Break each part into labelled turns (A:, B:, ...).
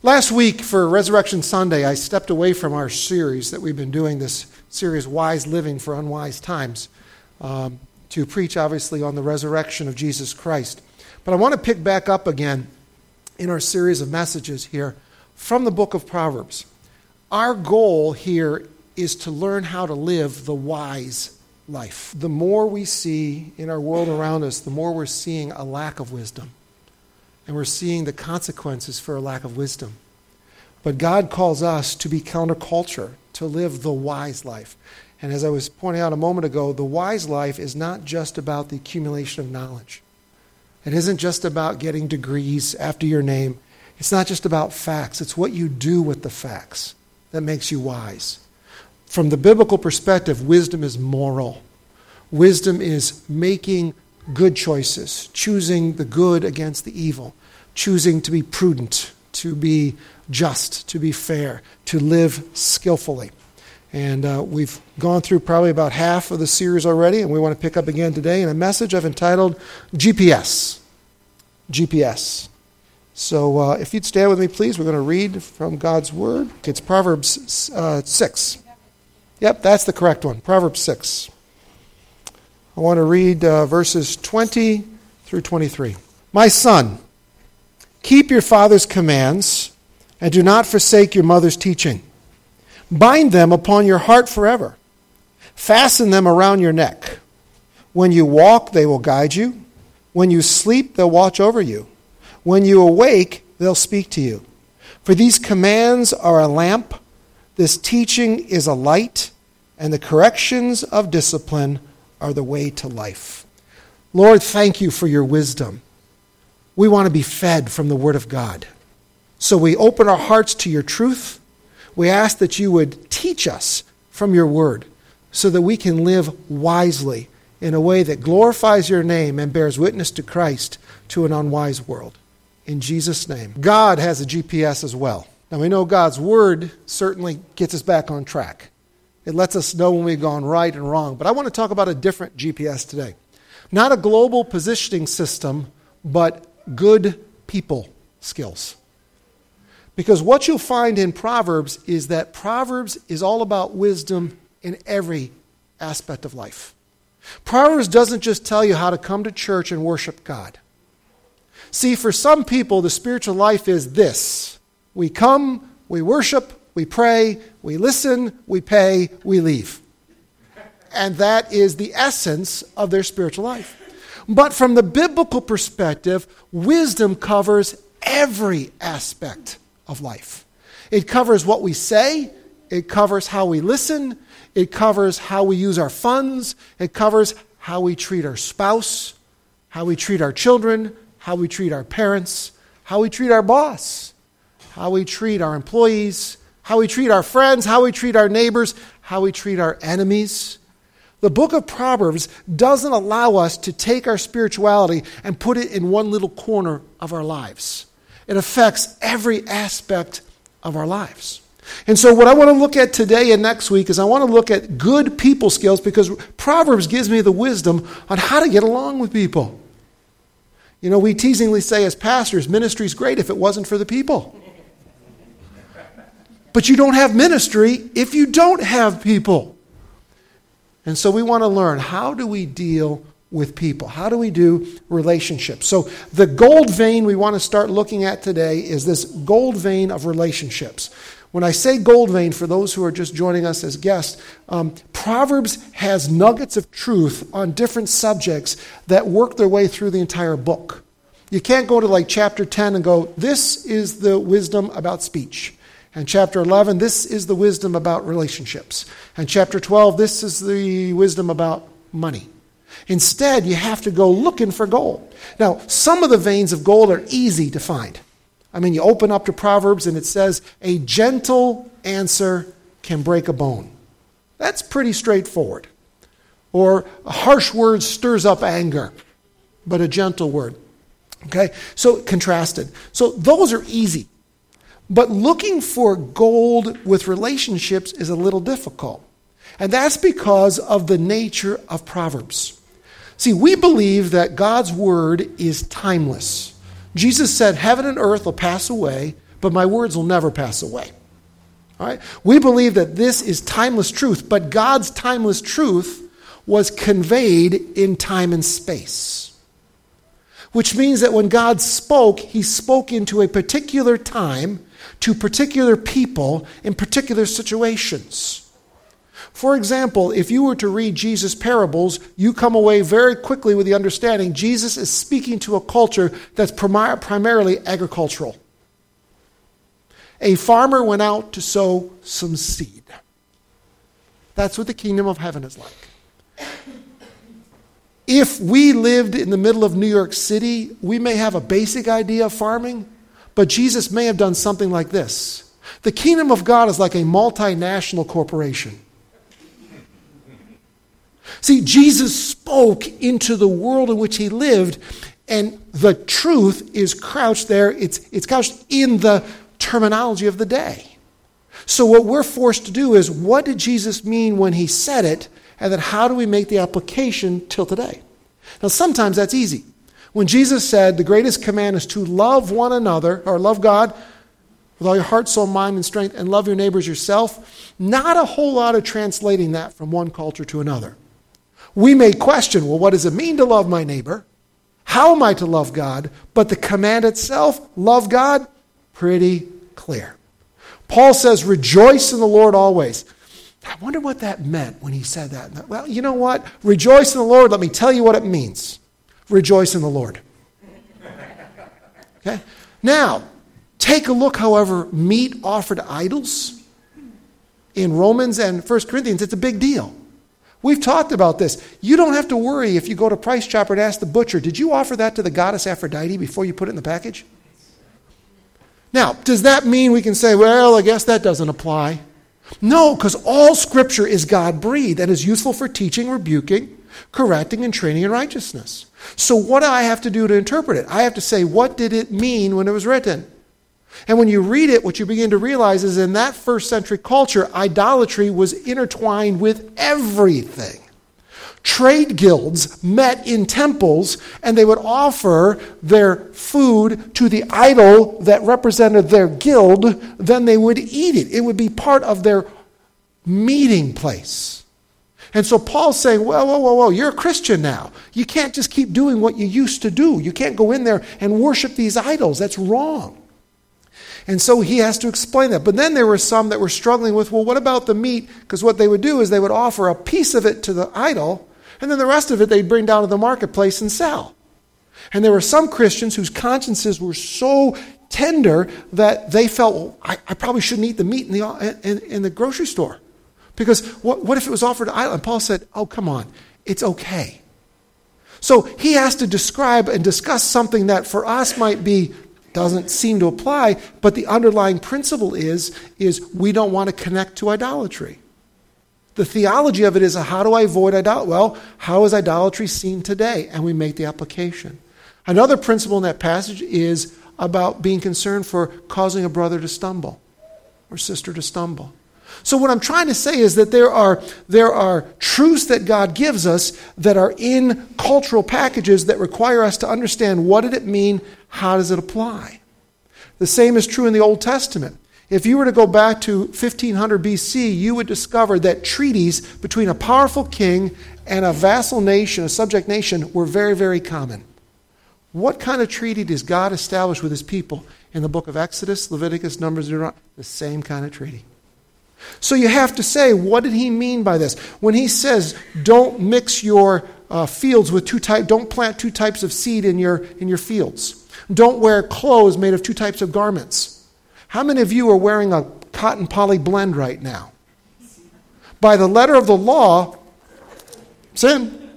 A: Last week for Resurrection Sunday, I stepped away from our series that we've been doing, this series, Wise Living for Unwise Times, to preach, obviously, on the resurrection of Jesus Christ. But I want to pick back up again in our series of messages here from the book of Proverbs. Our goal here is to learn how to live the wise life. The more we see in our world around us, the more we're seeing a lack of wisdom. And we're seeing the consequences for a lack of wisdom. But God calls us to be counterculture, to live the wise life. And as I was pointing out a moment ago, the wise life is not just about the accumulation of knowledge. It isn't just about getting degrees after your name. It's not just about facts. It's what you do with the facts that makes you wise. From the biblical perspective, wisdom is moral. Wisdom is making good choices, choosing the good against the evil, choosing to be prudent, to be just, to be fair, to live skillfully. And we've gone through probably about half of the series already, and we want to pick up again today in a message I've entitled GPS. GPS. So if you'd stand with me, please, we're going to read from God's Word. It's Proverbs 6. Yep, that's the correct one, Proverbs 6. I want to read verses 20 through 23. My son, keep your father's commands and do not forsake your mother's teaching. Bind them upon your heart forever. Fasten them around your neck. When you walk, they will guide you. When you sleep, they'll watch over you. When you awake, they'll speak to you. For these commands are a lamp, this teaching is a light, and the corrections of discipline are the way to life. Lord, thank you for your wisdom. We want to be fed from the Word of God. So we open our hearts to your truth. We ask that you would teach us from your Word so that we can live wisely in a way that glorifies your name and bears witness to Christ to an unwise world. In Jesus' name. God has a GPS as well. Now we know God's Word certainly gets us back on track. It lets us know when we've gone right and wrong. But I want to talk about a different GPS today. Not a global positioning system, but good people skills. Because what you'll find in Proverbs is that Proverbs is all about wisdom in every aspect of life. Proverbs doesn't just tell you how to come to church and worship God. See, for some people, the spiritual life is this. We come, we worship, we pray, we listen, we pay, we leave. And that is the essence of their spiritual life. But from the biblical perspective, wisdom covers every aspect of life. It covers what we say, it covers how we listen, it covers how we use our funds, it covers how we treat our spouse, how we treat our children, how we treat our parents, how we treat our boss, how we treat our employees, how we treat our friends, how we treat our neighbors, how we treat our enemies. The book of Proverbs doesn't allow us to take our spirituality and put it in one little corner of our lives. It affects every aspect of our lives. And so what I want to look at today and next week is I want to look at good people skills, because Proverbs gives me the wisdom on how to get along with people. You know, we teasingly say as pastors, ministry's great if it wasn't for the people. But you don't have ministry if you don't have people. And so we want to learn, how do we deal with people? How do we do relationships? So the gold vein we want to start looking at today is this gold vein of relationships. When I say gold vein, for those who are just joining us as guests, Proverbs has nuggets of truth on different subjects that work their way through the entire book. You can't go to like chapter 10 and go, this is the wisdom about speech. And chapter 11, this is the wisdom about relationships. And chapter 12, this is the wisdom about money. Instead, you have to go looking for gold. Now, some of the veins of gold are easy to find. I mean, you open up to Proverbs and it says, a gentle answer can break a bone. That's pretty straightforward. Or a harsh word stirs up anger, but a gentle word. Okay? So contrasted. So those are easy. But looking for gold with relationships is a little difficult. And that's because of the nature of Proverbs. See, we believe that God's word is timeless. Jesus said, heaven and earth will pass away, but but my words will never pass away. All right? We believe that this is timeless truth, but God's timeless truth was conveyed in time and space. Which means that when God spoke, he spoke into a particular time, to particular people, in particular situations. For example, if you were to read Jesus' parables, you come away very quickly with the understanding Jesus is speaking to a culture that's primarily agricultural. A farmer went out to sow some seed. That's what the kingdom of heaven is like. If we lived in the middle of New York City, we may have a basic idea of farming, but Jesus may have done something like this. The kingdom of God is like a multinational corporation. See, Jesus spoke into the world in which he lived, and the truth is crouched there. It's couched in the terminology of the day. So what we're forced to do is, what did Jesus mean when he said it, and then how do we make the application till today? Now, sometimes that's easy. When Jesus said the greatest command is to love one another, or love God with all your heart, soul, mind, and strength, and love your neighbors yourself, not a whole lot of translating that from one culture to another. We may question, well, what does it mean to love my neighbor? How am I to love God? But the command itself, love God, pretty clear. Paul says, rejoice in the Lord always. I wonder what that meant when he said that. Well, you know what? Rejoice in the Lord. Let me tell you what it means. Rejoice in the Lord. Okay? Now, take a look, however, meat offered to idols. In Romans and 1 Corinthians, it's a big deal. We've talked about this. You don't have to worry if you go to Price Chopper and ask the butcher, did you offer that to the goddess Aphrodite before you put it in the package? Now, does that mean we can say, well, I guess that doesn't apply? No, because all Scripture is God-breathed and is useful for teaching, rebuking, correcting, and training in righteousness. So what do I have to do to interpret it? I have to say, what did it mean when it was written? And when you read it, what you begin to realize is in that first century culture, idolatry was intertwined with everything. Trade guilds met in temples, and they would offer their food to the idol that represented their guild. Then they would eat it. It would be part of their meeting place. And so Paul's saying, whoa, you're a Christian now. You can't just keep doing what you used to do. You can't go in there and worship these idols. That's wrong. And so he has to explain that. But then there were some that were struggling with, well, what about the meat? Because what they would do is they would offer a piece of it to the idol, and then the rest of it they'd bring down to the marketplace and sell. And there were some Christians whose consciences were so tender that they felt, well, I probably shouldn't eat the meat in the grocery store. Because what if it was offered to idol? And Paul said, oh, come on, it's okay. So he has to describe and discuss something that for us might be doesn't seem to apply, but the underlying principle is we don't want to connect to idolatry. The theology of it is, how do I avoid idolatry? Well, how is idolatry seen today? And we make the application. Another principle in that passage is about being concerned for causing a brother to stumble or sister to stumble. So what I'm trying to say is that there are truths that God gives us that are in cultural packages that require us to understand, what did it mean? How does it apply? The same is true in the Old Testament. If you were to go back to 1500 BC, you would discover that treaties between a powerful king and a vassal nation, a subject nation, were very, very common. What kind of treaty does God establish with his people in the book of Exodus, Leviticus, Numbers, Deuteronomy? The same kind of treaty. So you have to say, what did he mean by this? When he says, don't mix your fields with don't plant two types of seed in your fields. Don't wear clothes made of two types of garments. How many of you are wearing a cotton poly blend right now? By the letter of the law, sin.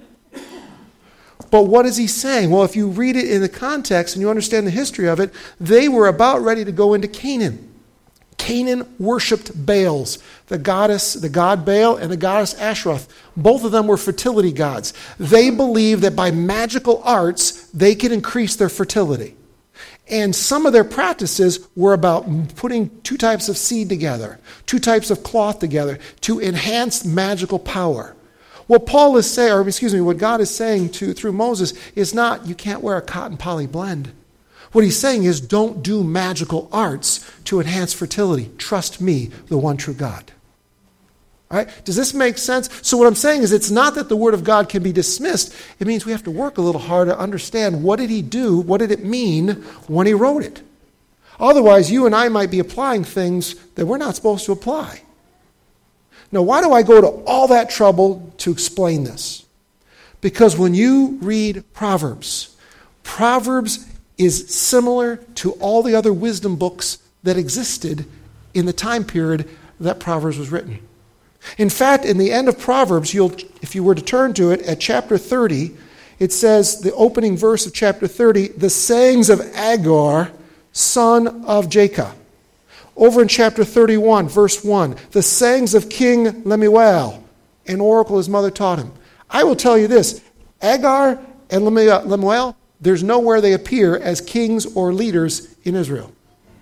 A: But what is he saying? Well, if you read it in the context and you understand the history of it, they were about ready to go into Canaan. Canaan worshipped Baals, the god Baal and the goddess Ashtaroth. Both of them were fertility gods. They believed that by magical arts, they could increase their fertility. And some of their practices were about putting two types of seed together, two types of cloth together to enhance magical power. What Paul is saying, what God is saying through Moses is not, you can't wear a cotton poly blend. What he's saying is, don't do magical arts to enhance fertility. Trust me, the one true God. All right? Does this make sense? So what I'm saying is, it's not that the Word of God can be dismissed. It means we have to work a little harder to understand, what did he do? What did it mean when he wrote it? Otherwise, you and I might be applying things that we're not supposed to apply. Now, why do I go to all that trouble to explain this? Because when you read Proverbs, Proverbs is similar to all the other wisdom books that existed in the time period that Proverbs was written. In fact, in the end of Proverbs, if you were to turn to it at chapter 30, it says, the opening verse of chapter 30, the sayings of Agur, son of Jacob. Over in chapter 31, verse 1, the sayings of King Lemuel, an oracle his mother taught him. I will tell you this, Agur and Lemuel, there's nowhere they appear as kings or leaders in Israel.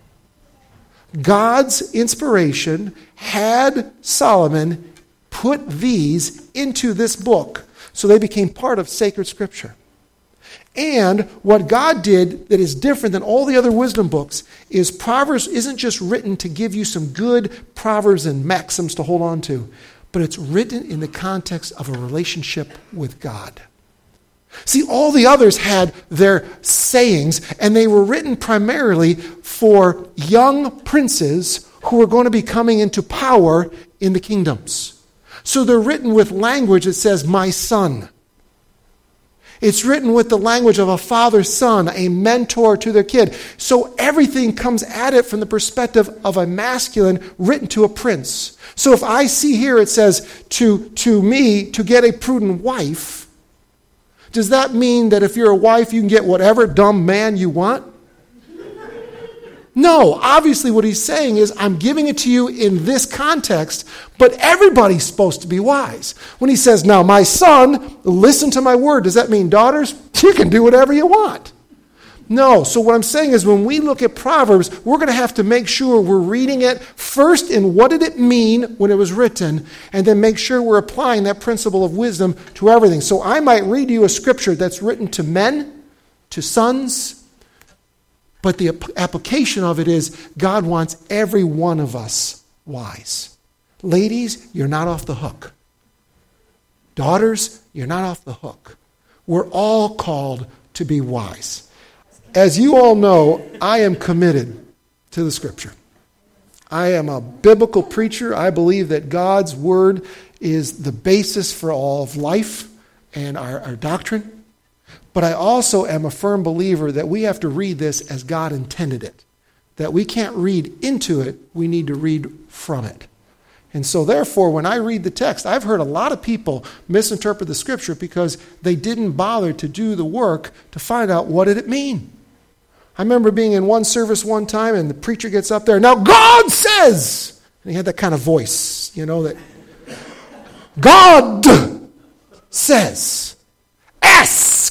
A: God's inspiration had Solomon put these into this book, so they became part of sacred scripture. And what God did that is different than all the other wisdom books is Proverbs isn't just written to give you some good proverbs and maxims to hold on to, but it's written in the context of a relationship with God. See, all the others had their sayings, and they were written primarily for young princes who were going to be coming into power in the kingdoms. So they're written with language that says, my son. It's written with the language of a father's son, a mentor to their kid. So everything comes at it from the perspective of a masculine written to a prince. So if I see here it says, to me, to get a prudent wife, does that mean that if you're a wife, you can get whatever dumb man you want? No, obviously what he's saying is, I'm giving it to you in this context, but everybody's supposed to be wise. When he says, now my son, listen to my word, does that mean daughters? You can do whatever you want. No, so what I'm saying is, when we look at Proverbs, we're going to have to make sure we're reading it first in what did it mean when it was written, and then make sure we're applying that principle of wisdom to everything. So I might read you a scripture that's written to men, to sons, but the application of it is God wants every one of us wise. Ladies, you're not off the hook. Daughters, you're not off the hook. We're all called to be wise. As you all know, I am committed to the Scripture. I am a biblical preacher. I believe that God's Word is the basis for all of life and our doctrine. But I also am a firm believer that we have to read this as God intended it. That we can't read into it, we need to read from it. And so therefore, when I read the text, I've heard a lot of people misinterpret the Scripture because they didn't bother to do the work to find out what did it mean. I remember being in one service one time and the preacher gets up there, now God says, and he had that kind of voice, that God says, ask.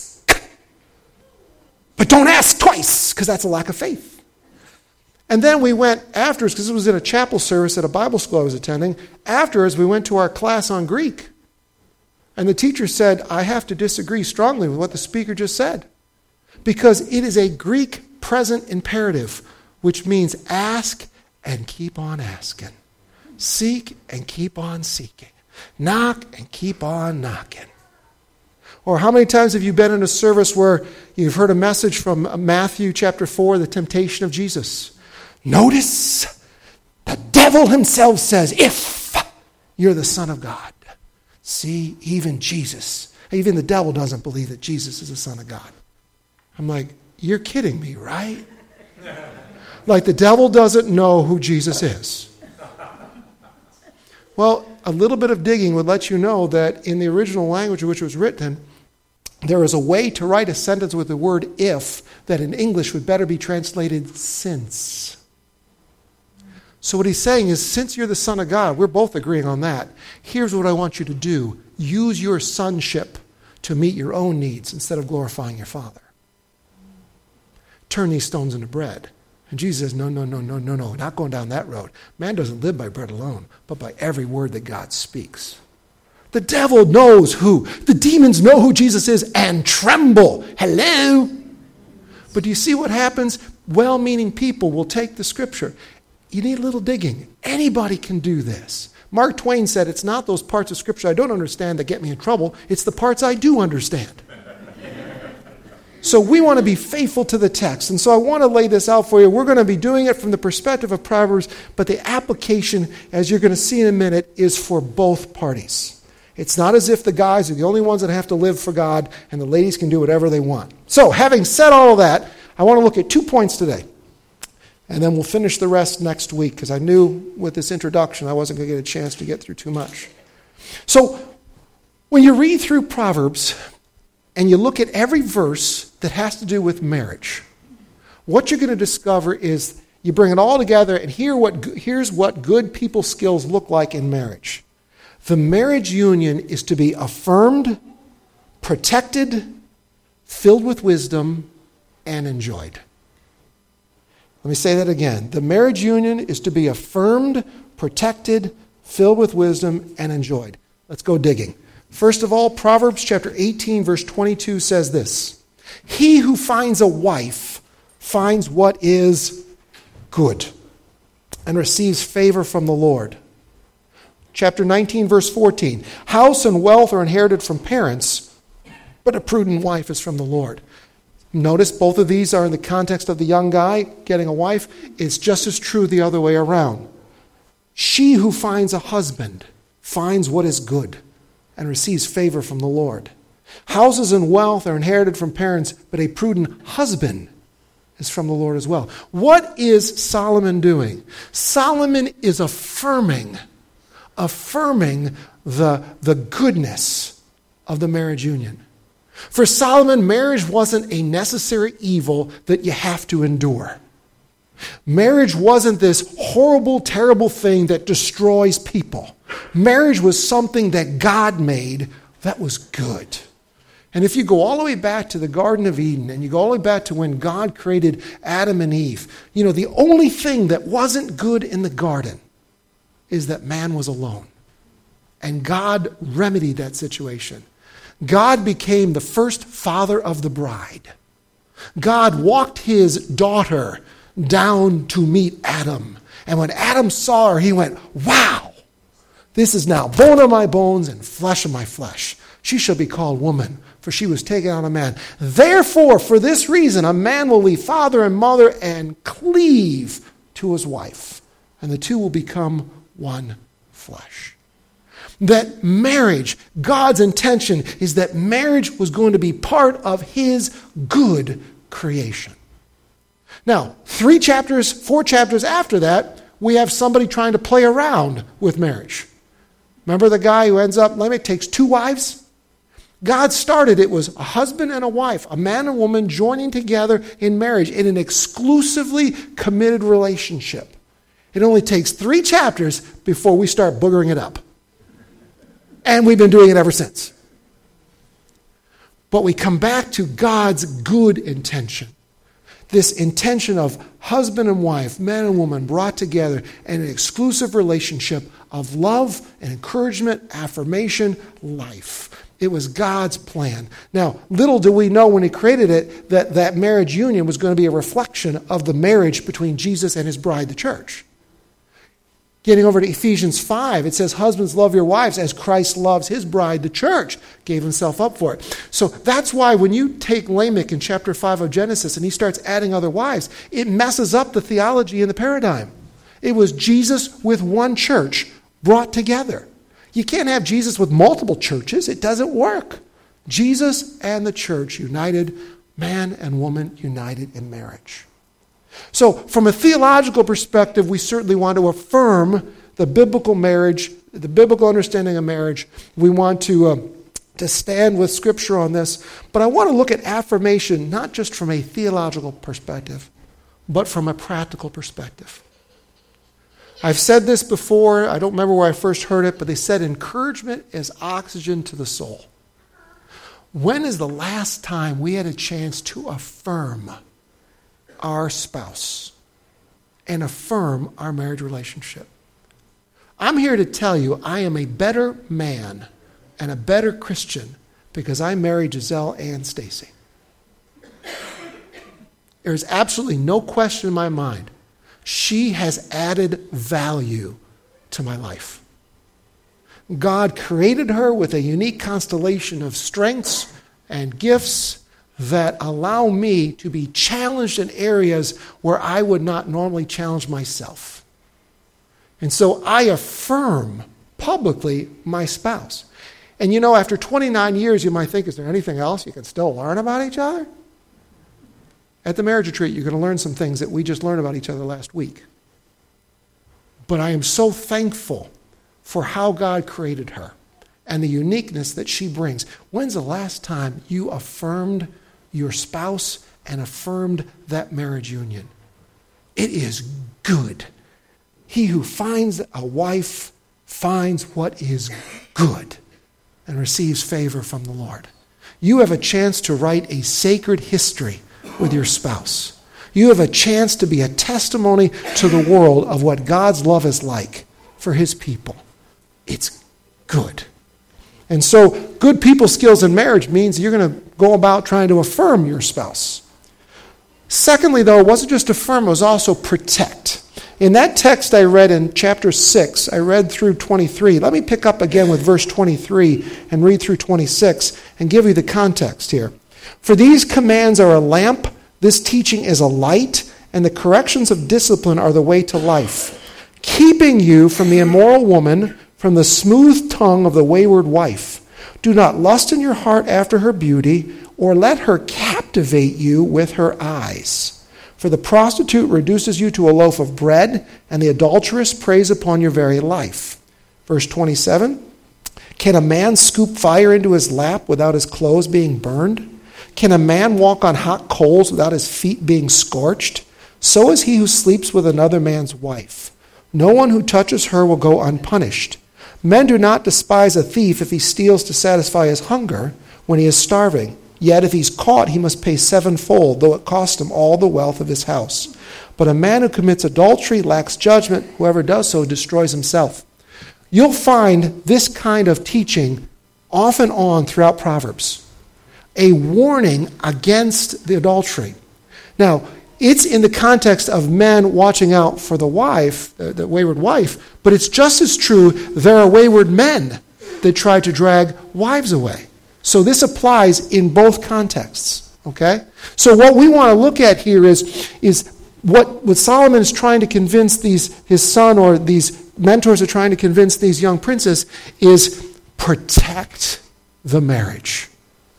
A: But don't ask twice, because that's a lack of faith. And then we went afterwards, because it was in a chapel service at a Bible school I was attending. Afterwards, we went to our class on Greek. And the teacher said, I have to disagree strongly with what the speaker just said. Because it is a Greek present imperative, which means ask and keep on asking. Seek and keep on seeking. Knock and keep on knocking. Or how many times have you been in a service where you've heard a message from Matthew chapter 4, the temptation of Jesus? Notice the devil himself says, if you're the Son of God. See, even the devil doesn't believe that Jesus is the Son of God. I'm like, you're kidding me, right? Like the devil doesn't know who Jesus is. Well, a little bit of digging would let you know that in the original language in which it was written, there is a way to write a sentence with the word if that in English would better be translated since. So what he's saying is, since you're the Son of God, we're both agreeing on that. Here's what I want you to do. Use your sonship to meet your own needs instead of glorifying your Father. Turn these stones into bread. And Jesus says, no, not going down that road. Man doesn't live by bread alone, but by every word that God speaks. The devil knows who. The demons know who Jesus is and tremble. Hello? But do you see what happens? Well-meaning people will take the Scripture. You need a little digging. Anybody can do this. Mark Twain said, it's not those parts of Scripture I don't understand that get me in trouble. It's the parts I do understand. So we want to be faithful to the text. And so I want to lay this out for you. We're going to be doing it from the perspective of Proverbs, but the application, as you're going to see in a minute, is for both parties. It's not as if the guys are the only ones that have to live for God and the ladies can do whatever they want. So having said all of that, I want to look at 2 points today. And then we'll finish the rest next week, because I knew with this introduction I wasn't going to get a chance to get through too much. So when you read through Proverbs and you look at every verse that has to do with marriage, what you're going to discover is you bring it all together and here's what good people skills look like in marriage. The marriage union is to be affirmed, protected, filled with wisdom, and enjoyed. Let me say that again. The marriage union is to be affirmed, protected, filled with wisdom, and enjoyed. Let's go digging. First of all, Proverbs chapter 18, verse 22 says this: he who finds a wife finds what is good and receives favor from the Lord. Chapter 19, verse 14. House and wealth are inherited from parents, but a prudent wife is from the Lord. Notice both of these are in the context of the young guy getting a wife. It's just as true the other way around. She who finds a husband finds what is good and receives favor from the Lord. Houses and wealth are inherited from parents, but a prudent husband is from the Lord as well. What is Solomon doing? Solomon is affirming the goodness of the marriage union. For Solomon, marriage wasn't a necessary evil that you have to endure. Marriage wasn't this horrible, terrible thing that destroys people. Marriage was something that God made that was good. And if you go all the way back to the Garden of Eden, and you go all the way back to when God created Adam and Eve, the only thing that wasn't good in the garden is that man was alone. And God remedied that situation. God became the first father of the bride. God walked his daughter down to meet Adam. And when Adam saw her, he went, wow, this is now bone of my bones and flesh of my flesh. She shall be called woman, for she was taken out of man. Therefore, for this reason, a man will leave father and mother and cleave to his wife, and the two will become one flesh. That marriage, God's intention is that marriage was going to be part of his good creation. Now, 4 chapters after that, we have somebody trying to play around with marriage. Remember the guy who ends up, Lamech takes 2 wives? God started, it was a husband and a wife, a man and woman joining together in marriage in an exclusively committed relationship. It only takes 3 chapters before we start boogering it up. And we've been doing it ever since. But we come back to God's good intention. This intention of husband and wife, man and woman brought together in an exclusive relationship of love and encouragement, affirmation, life. It was God's plan. Now, little do we know when he created it that marriage union was going to be a reflection of the marriage between Jesus and his bride, the church. Getting over to Ephesians 5, it says, husbands, love your wives as Christ loves his bride, the church, gave himself up for it. So that's why when you take Lamech in chapter 5 of Genesis and he starts adding other wives, it messes up the theology and the paradigm. It was Jesus with one church brought together. You can't have Jesus with multiple churches. It doesn't work. Jesus and the church united, man and woman united in marriage. So from a theological perspective, we certainly want to affirm the biblical marriage, the biblical understanding of marriage. We want to stand with Scripture on this. But I want to look at affirmation not just from a theological perspective, but from a practical perspective. I've said this before. I don't remember where I first heard it, but they said encouragement is oxygen to the soul. When is the last time we had a chance to affirm our spouse and affirm our marriage relationship? I'm here to tell you I am a better man and a better Christian because I married Giselle and Stacy. There's absolutely no question in my mind. She has added value to my life. God created her with a unique constellation of strengths and gifts that allow me to be challenged in areas where I would not normally challenge myself. And so I affirm publicly my spouse. And you know, after 29 years, you might think, is there anything else you can still learn about each other? At the marriage retreat, you're going to learn some things that we just learned about each other last week. But I am so thankful for how God created her and the uniqueness that she brings. When's the last time you affirmed your spouse and affirmed that marriage union? It is good. He who finds a wife finds what is good and receives favor from the Lord. You have a chance to write a sacred history with your spouse. You have a chance to be a testimony to the world of what God's love is like for his people. It's good. And so good people skills in marriage means you're going to go about trying to affirm your spouse. Secondly, though, it wasn't just affirm, it was also protect. In that text I read in chapter 6, I read through 23. Let me pick up again with verse 23 and read through 26 and give you the context here. For these commands are a lamp, this teaching is a light, and the corrections of discipline are the way to life, keeping you from the immoral woman, from the smooth tongue of the wayward wife. Do not lust in your heart after her beauty, or let her captivate you with her eyes. For the prostitute reduces you to a loaf of bread, and the adulteress preys upon your very life. Verse 27, can a man scoop fire into his lap without his clothes being burned? Can a man walk on hot coals without his feet being scorched? So is he who sleeps with another man's wife. No one who touches her will go unpunished. Men do not despise a thief if he steals to satisfy his hunger when he is starving. Yet if he's caught, he must pay sevenfold, though it cost him all the wealth of his house. But a man who commits adultery lacks judgment. Whoever does so destroys himself. You'll find this kind of teaching off and on throughout Proverbs. A warning against the adultery. Now, it's in the context of men watching out for the wife, the wayward wife, but it's just as true there are wayward men that try to drag wives away. So this applies in both contexts, okay? So what we want to look at here is what Solomon is trying to convince his son or these mentors are trying to convince these young princes is protect the marriage.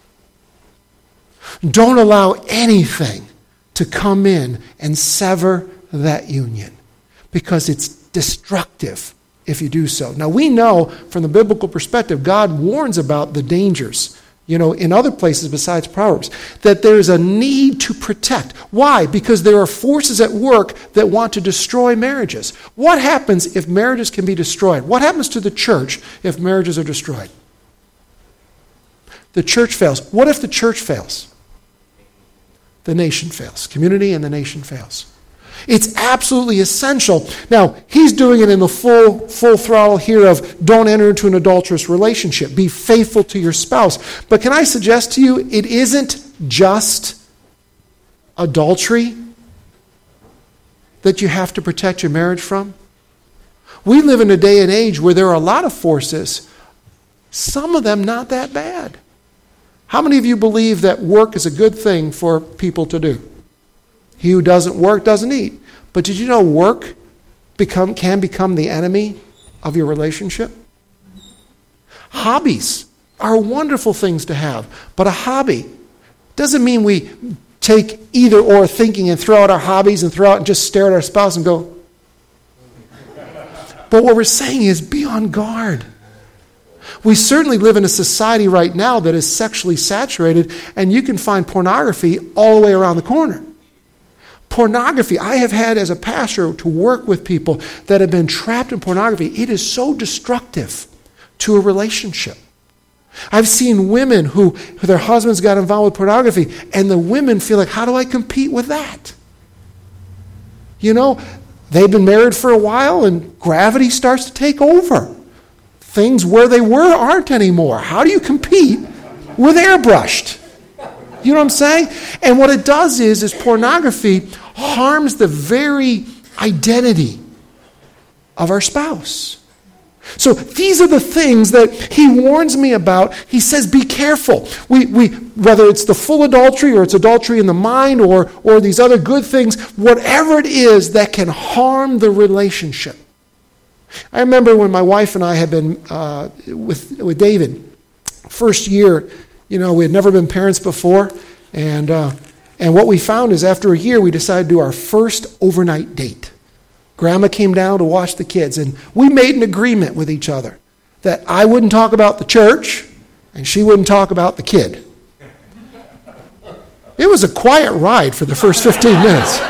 A: Don't allow anything to come in and sever that union because it's destructive if you do so. Now we know from the biblical perspective, God warns about the dangers, in other places besides Proverbs, that there is a need to protect. Why? Because there are forces at work that want to destroy marriages. What happens if marriages can be destroyed? What happens to the church if marriages are destroyed? The church fails. What if the church fails? The nation fails. Community and the nation fails. It's absolutely essential. Now, he's doing it in the full throttle here of don't enter into an adulterous relationship. Be faithful to your spouse. But can I suggest to you, it isn't just adultery that you have to protect your marriage from. We live in a day and age where there are a lot of forces, some of them not that bad. How many of you believe that work is a good thing for people to do? He who doesn't work doesn't eat. But did you know work can become the enemy of your relationship? Hobbies are wonderful things to have. But a hobby doesn't mean we take either or thinking and throw out our hobbies and throw out and just stare at our spouse and go. But what we're saying is be on guard. We certainly live in a society right now that is sexually saturated, and you can find pornography all the way around the corner. Pornography, I have had as a pastor to work with people that have been trapped in pornography. It is so destructive to a relationship. I've seen women who their husbands got involved with pornography, and the women feel like, how do I compete with that? They've been married for a while, and gravity starts to take over. Things where they were aren't anymore. How do you compete with airbrushed? You know what I'm saying? And what it does is pornography harms the very identity of our spouse. So these are the things that he warns me about. He says, be careful. Whether it's the full adultery or it's adultery in the mind or these other good things, whatever it is that can harm the relationship. I remember when my wife and I had been with David, first year, we had never been parents before, and what we found is after a year we decided to do our first overnight date. Grandma came down to watch the kids, and we made an agreement with each other that I wouldn't talk about the church and she wouldn't talk about the kid. It was a quiet ride for the first 15 minutes.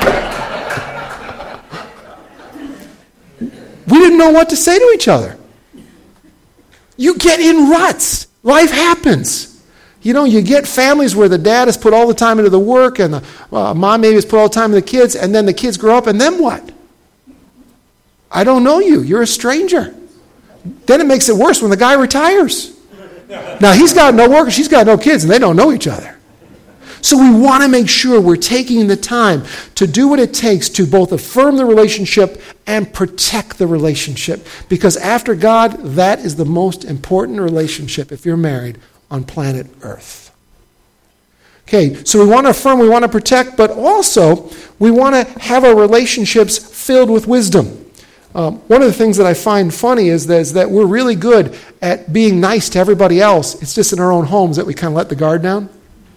A: We didn't know what to say to each other. You get in ruts. Life happens. You get families where the dad has put all the time into the work and the mom maybe has put all the time into the kids, and then the kids grow up, and then what? I don't know you. You're a stranger. Then it makes it worse when the guy retires. Now, he's got no work, she's got no kids, and they don't know each other. So we want to make sure we're taking the time to do what it takes to both affirm the relationship and protect the relationship. Because after God, that is the most important relationship, if you're married, on planet Earth. Okay, so we want to affirm, we want to protect, but also we want to have our relationships filled with wisdom. One of the things that I find funny is that we're really good at being nice to everybody else. It's just in our own homes that we kind of let the guard down.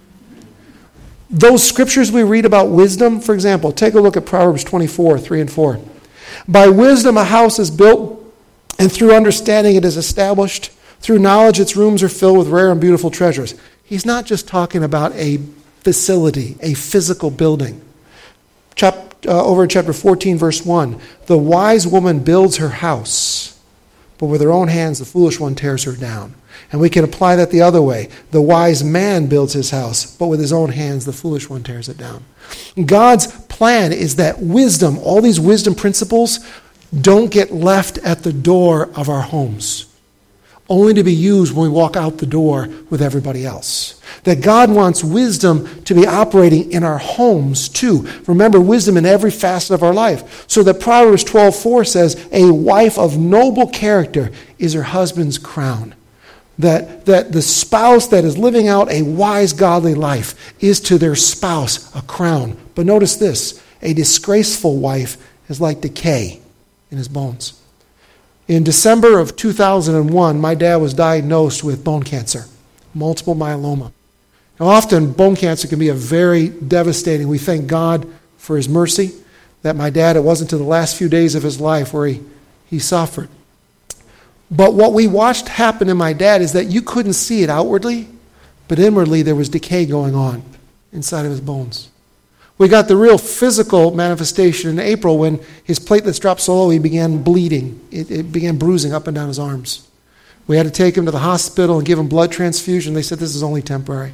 A: Those scriptures we read about wisdom, for example, take a look at Proverbs 24, 3 and 4. By wisdom a house is built, and through understanding it is established. Through knowledge its rooms are filled with rare and beautiful treasures. He's not just talking about a facility, a physical building. Over in chapter 14, verse 1, the wise woman builds her house, but with her own hands the foolish one tears her down. And we can apply that the other way. The wise man builds his house, but with his own hands the foolish one tears it down. God's plan is that wisdom, all these wisdom principles, don't get left at the door of our homes, only to be used when we walk out the door with everybody else. That God wants wisdom to be operating in our homes too. Remember, wisdom in every facet of our life. So that Proverbs 12:4 says, a wife of noble character is her husband's crown. That the spouse that is living out a wise, godly life is to their spouse a crown. But notice this, a disgraceful wife is like decay in his bones. In December of 2001, my dad was diagnosed with bone cancer, multiple myeloma. Now, often bone cancer can be a very devastating. We thank God for his mercy that my dad, it wasn't until the last few days of his life where he suffered. But what we watched happen in my dad is that you couldn't see it outwardly, but inwardly there was decay going on inside of his bones. We got the real physical manifestation in April when his platelets dropped so low he began bleeding. It began bruising up and down his arms. We had to take him to the hospital and give him blood transfusion. They said this is only temporary.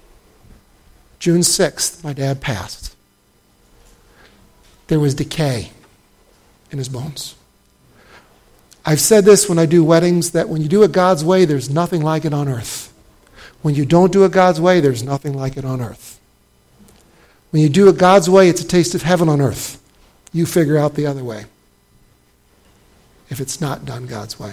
A: June 6th, my dad passed. There was decay in his bones. I've said this when I do weddings, that when you do it God's way, there's nothing like it on earth. When you don't do it God's way, there's nothing like it on earth. When you do it God's way, it's a taste of heaven on earth. You figure out the other way if it's not done God's way.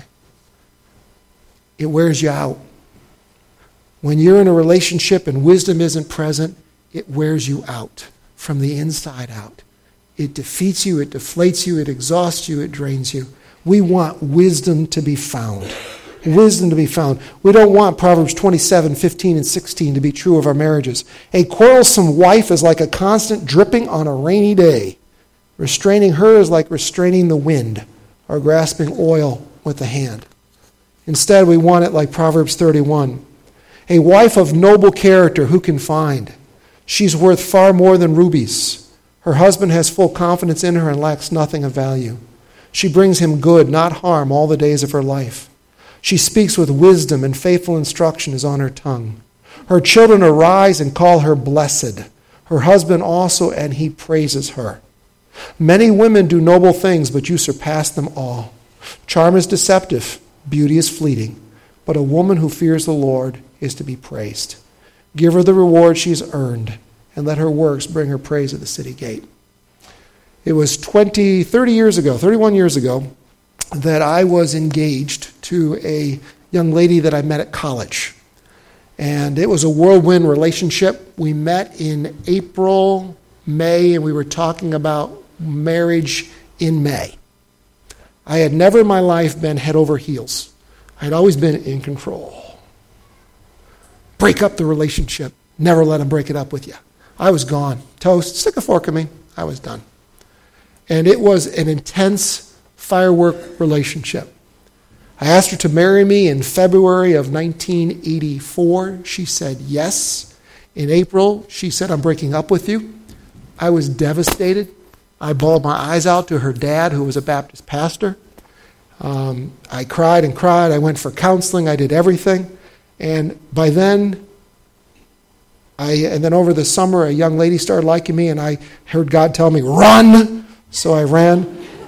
A: It wears you out. When you're in a relationship and wisdom isn't present, it wears you out from the inside out. It defeats you, it deflates you, it exhausts you, it drains you. We want wisdom to be found. Wisdom to be found. We don't want Proverbs 27, 15, and 16 to be true of our marriages. A quarrelsome wife is like a constant dripping on a rainy day. Restraining her is like restraining the wind or grasping oil with the hand. Instead, we want it like Proverbs 31. A wife of noble character who can find? She's worth far more than rubies. Her husband has full confidence in her and lacks nothing of value. She brings him good, not harm, all the days of her life. She speaks with wisdom, and faithful instruction is on her tongue. Her children arise and call her blessed. Her husband also, and he praises her. Many women do noble things, but you surpass them all. Charm is deceptive, beauty is fleeting, but a woman who fears the Lord is to be praised. Give her the reward she's earned, and let her works bring her praise at the city gate. It was 31 years ago, that I was engaged to a young lady that I met at college. And it was a whirlwind relationship. We met in April, May, and we were talking about marriage in May. I had never in my life been head over heels. I had always been in control. Break up the relationship. Never let him break it up with you. I was gone. Toast. Stick a fork in me. I was done. And it was an intense firework relationship. I asked her to marry me in February of 1984. She said yes. In April, she said, I'm breaking up with you. I was devastated. I bawled my eyes out to her dad, who was a Baptist pastor. I cried and cried. I went for counseling. I did everything. And by then, and then over the summer, a young lady started liking me, and I heard God tell me, run! So I ran.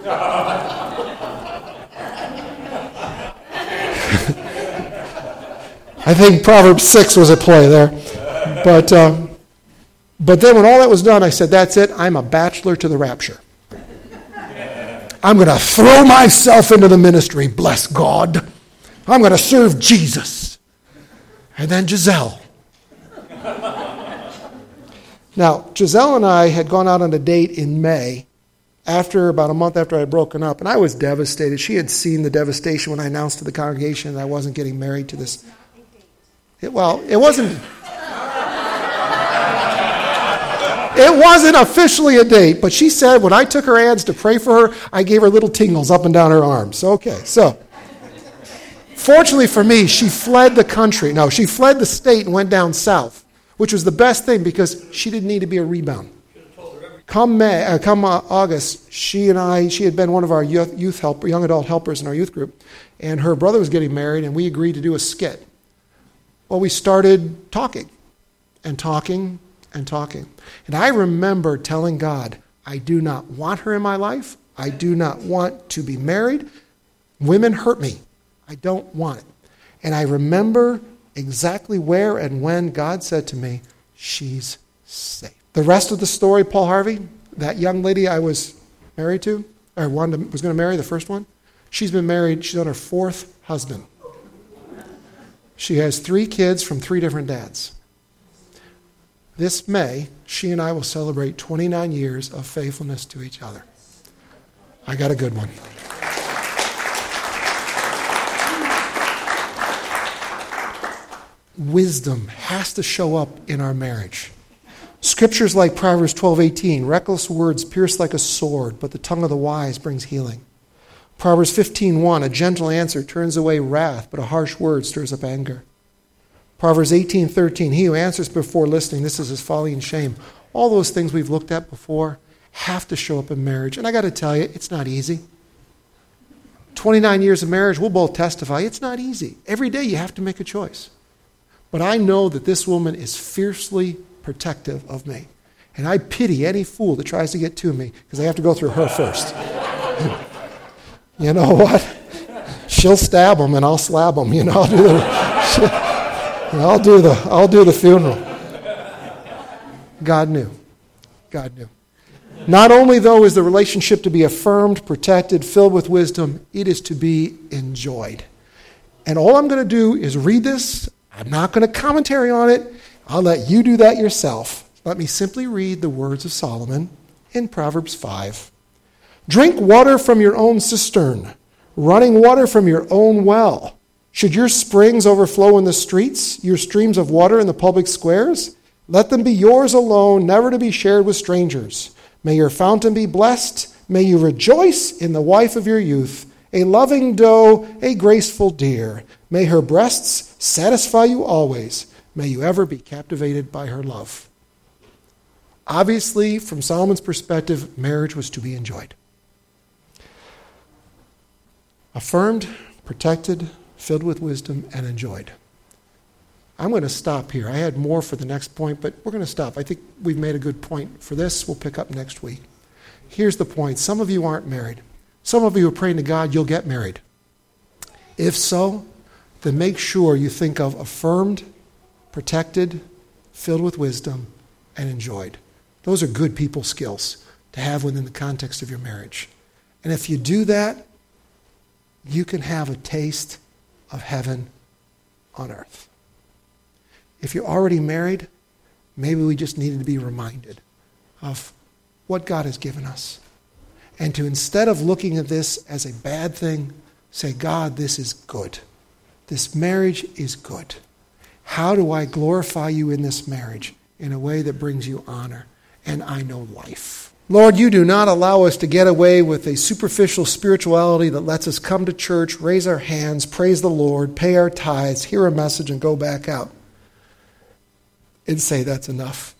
A: I think Proverbs 6 was at play there. But then when all that was done, I said, that's it. I'm a bachelor to the rapture. I'm going to throw myself into the ministry, bless God. I'm going to serve Jesus. And then Giselle. Now, Giselle and I had gone out on a date in May, about a month after I had broken up, and I was devastated. She had seen the devastation when I announced to the congregation that I wasn't getting married to this. It wasn't officially a date, but she said when I took her hands to pray for her, I gave her little tingles up and down her arms. Okay, so fortunately for me, she fled the country. No, she fled the state and went down south, which was the best thing because she didn't need to be a rebound. Come August, she had been one of our young adult helpers in our youth group, and her brother was getting married, and we agreed to do a skit. Well, we started talking and talking and talking. And I remember telling God, I do not want her in my life. I do not want to be married. Women hurt me. I don't want it. And I remember exactly where and when God said to me, she's safe. The rest of the story, Paul Harvey, that young lady I was married to, or was going to marry, the first one, she's been married, she's on her fourth husband. She has 3 kids from 3 different dads. This May, she and I will celebrate 29 years of faithfulness to each other. I got a good one. Wisdom has to show up in our marriage. Scriptures like Proverbs 12:18, reckless words pierce like a sword, but the tongue of the wise brings healing. Proverbs 15:1, a gentle answer turns away wrath, but a harsh word stirs up anger. Proverbs 18:13, he who answers before listening, this is his folly and shame. All those things we've looked at before have to show up in marriage. And I got to tell you, it's not easy. 29 years of marriage, we'll both testify, it's not easy. Every day you have to make a choice. But I know that this woman is fiercely protective of me. And I pity any fool that tries to get to me because I have to go through her first. You know what? She'll stab him and I'll slab him. You know, I'll do the funeral. God knew. God knew. Not only, though, is the relationship to be affirmed, protected, filled with wisdom, it is to be enjoyed. And all I'm going to do is read this. I'm not going to commentary on it. I'll let you do that yourself. Let me simply read the words of Solomon in Proverbs 5. Drink water from your own cistern, running water from your own well. Should your springs overflow in the streets, your streams of water in the public squares? Let them be yours alone, never to be shared with strangers. May your fountain be blessed. May you rejoice in the wife of your youth, a loving doe, a graceful deer. May her breasts satisfy you always. May you ever be captivated by her love. Obviously, from Solomon's perspective, marriage was to be enjoyed. Affirmed, protected, filled with wisdom, and enjoyed. I'm going to stop here. I had more for the next point, but we're going to stop. I think we've made a good point for this. We'll pick up next week. Here's the point. Some of you aren't married. Some of you are praying to God you'll get married. If so, then make sure you think of affirmed, protected, filled with wisdom, and enjoyed. Those are good people skills to have within the context of your marriage. And if you do that, you can have a taste of heaven on earth. If you're already married, maybe we just needed to be reminded of what God has given us. And to, instead of looking at this as a bad thing, say, God, this is good. This marriage is good. How do I glorify you in this marriage in a way that brings you honor and I know life? Lord, you do not allow us to get away with a superficial spirituality that lets us come to church, raise our hands, praise the Lord, pay our tithes, hear a message, and go back out and say that's enough.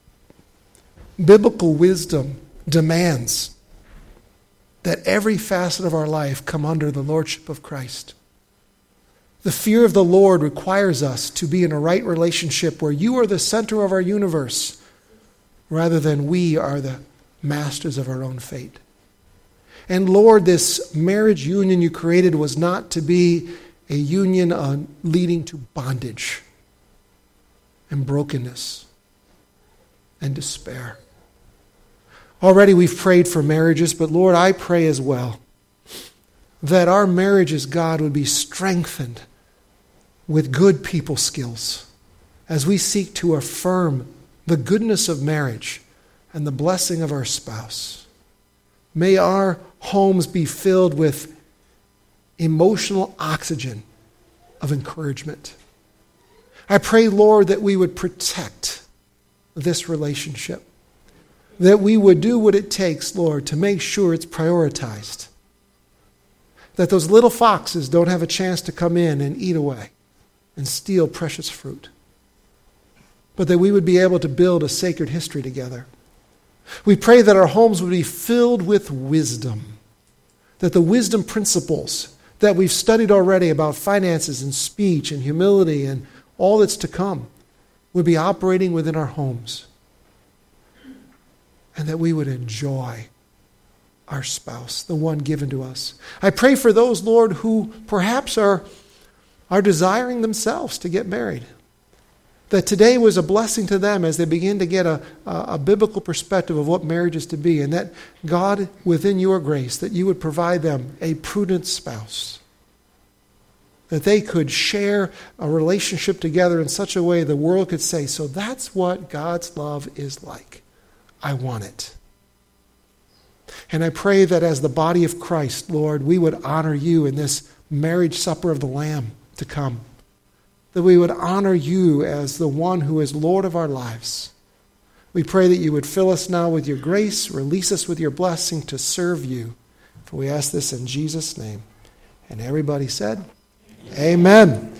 A: Biblical wisdom demands that every facet of our life come under the lordship of Christ. The fear of the Lord requires us to be in a right relationship where you are the center of our universe rather than we are the masters of our own fate. And Lord, this marriage union you created was not to be a union leading to bondage and brokenness and despair. Already we've prayed for marriages, but Lord, I pray as well that our marriages, God, would be strengthened with good people skills as we seek to affirm the goodness of marriage and the blessing of our spouse. May our homes be filled with emotional oxygen of encouragement. I pray, Lord, that we would protect this relationship, that we would do what it takes, Lord, to make sure it's prioritized, that those little foxes don't have a chance to come in and eat away and steal precious fruit, but that we would be able to build a sacred history together. We pray that our homes would be filled with wisdom, that the wisdom principles that we've studied already about finances and speech and humility and all that's to come would be operating within our homes, and that we would enjoy our spouse, the one given to us. I pray for those, Lord, who perhaps are desiring themselves to get married, that today was a blessing to them as they begin to get a biblical perspective of what marriage is to be, and that God, within your grace, that you would provide them a prudent spouse, that they could share a relationship together in such a way the world could say, so that's what God's love is like. I want it. And I pray that as the body of Christ, Lord, we would honor you in this marriage supper of the Lamb to come. That we would honor you as the one who is Lord of our lives. We pray that you would fill us now with your grace, release us with your blessing to serve you. For we ask this in Jesus' name. And everybody said, Amen.